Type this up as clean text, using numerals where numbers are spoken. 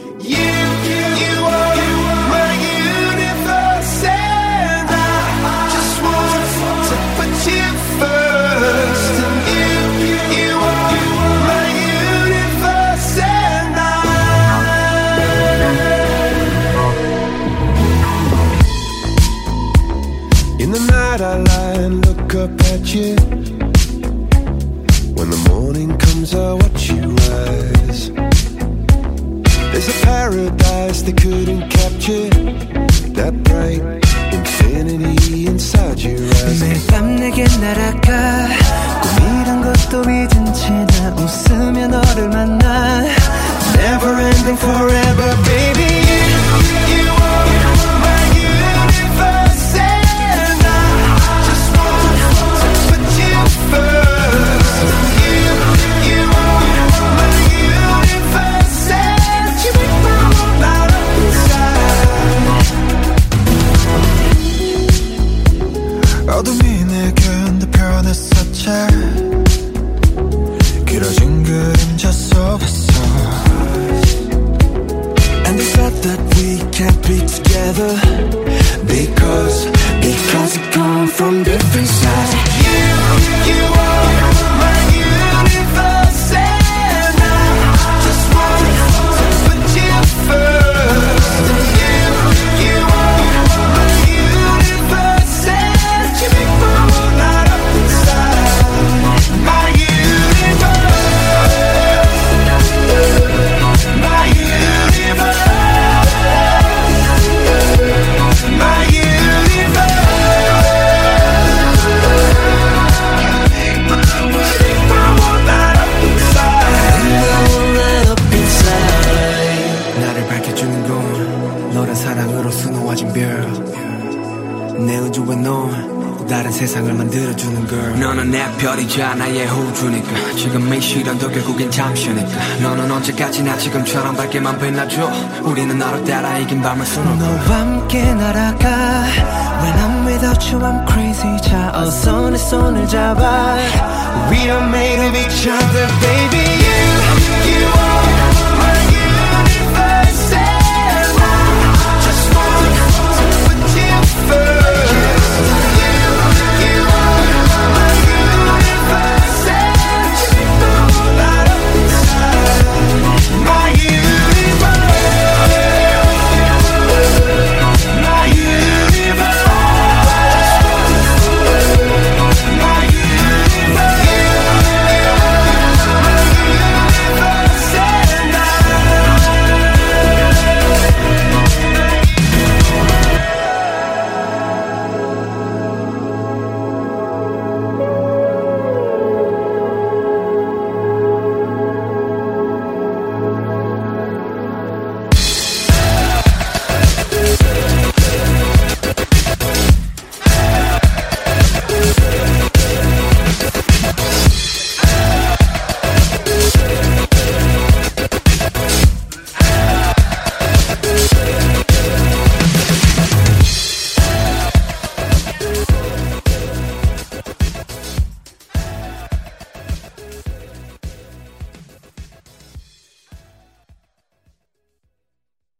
You are my universe, and I just want to put you first. And you are my universe, and in the night I lie and look up at you. When the morning comes I watch you rise. There's a paradise they couldn't capture, that bright infinity inside your eyes. 매일 밤 내게 날아가 꿈이란 것도 잊은 채 나 웃으며 너를 만나. Never ending forever baby. You are my universe, and I just want to put you first. You are my universe, and you make my world light up inside. 어둠이 내게 변했었지. 길어진 그림자 속에서. And they said that we can't be together because we come from different sides. You are my universe, and I just want to put you first. You are my universe, and you make my world light up inside. My universe, my universe, my universe. 나를 밝혀주는 건 너란 사랑으로 수놓아진 별. 내 우주에 넌 또 다른 세상을 만들어주는 girl. 너는 내 별이자 나의 호주니까 지금 이 시련도 결국엔 잠시니까 너는 언제까지나 지금처럼 밝게만 빛나줘. 우리는 너를 따라 이긴 밤을 수놓고 너와 함께 날아가. When I'm without you I'm crazy. 자 어서 내 손을 잡아. We are made of each other baby. You